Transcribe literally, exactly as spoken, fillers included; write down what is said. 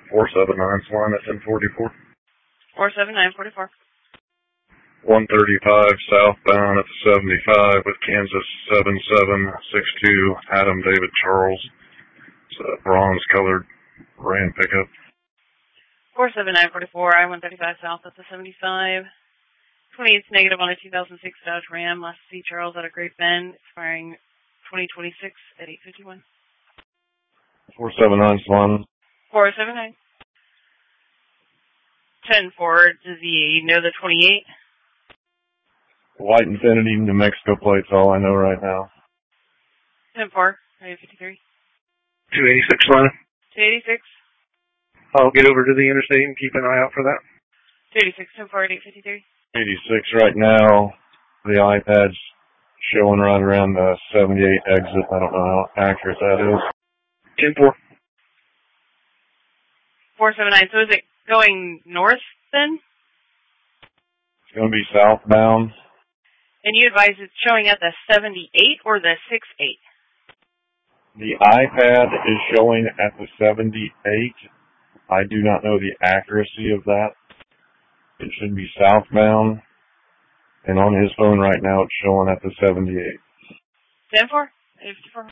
four seven nine line at ten forty-four. four seven nine forty-four. one thirty-five southbound at the seventy-five with Kansas seven seven six two Adam David Charles. It's a bronze-colored Ram pickup. four seven nine forty-four, I one thirty-five south at the seventy-five. twenty-eight negative on a two thousand six Dodge Ram. Last to see Charles at a Great Bend, expiring twenty twenty-six at eight fifty-one. four seven nine Swan. four seven nine. ten four, does he know the twenty-eight? White Infinity, New Mexico plates, all I know right now. ten four, eight fifty-three. two eighty-six line. two eighty-six. I'll get over to the interstate and keep an eye out for that. two eighty-six, ten four, eight fifty-three. eighty-six right now. The iPad's showing right around the seventy-eight exit. I don't know how accurate that is. ten four. four seven nine. So is it going north then? It's going to be southbound. And you advise it's showing at the seventy-eight or the six eight? The iPad is showing at the seventy-eight. I do not know the accuracy of that. It should be southbound. And on his phone right now, it's showing at the seventy-eight. ten four, eight fifty-four.